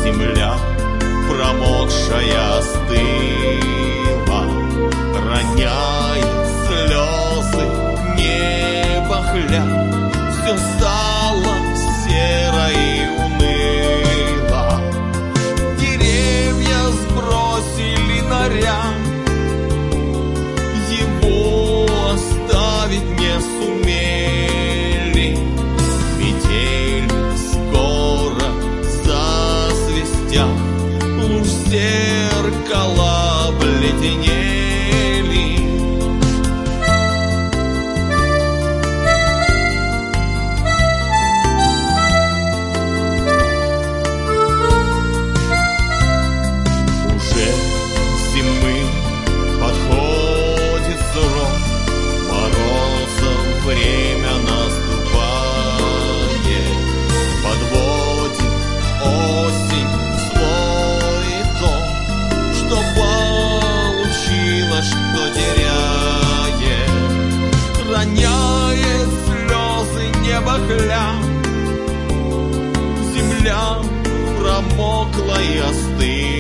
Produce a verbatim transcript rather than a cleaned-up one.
Земля, промокшая, остыла, роняет слезы, небо хля. Все стало серо и уныло. Деревья сбросили наряд, его оставить не сумели. Метель скоро засвистят, уж зеркала обледенели. Уже зимы подходит срок, морозов время наступает. Подводит осень свой итог, что получилось, что теряет. Роняет слезы, небо хля. Земля промокла и остыла.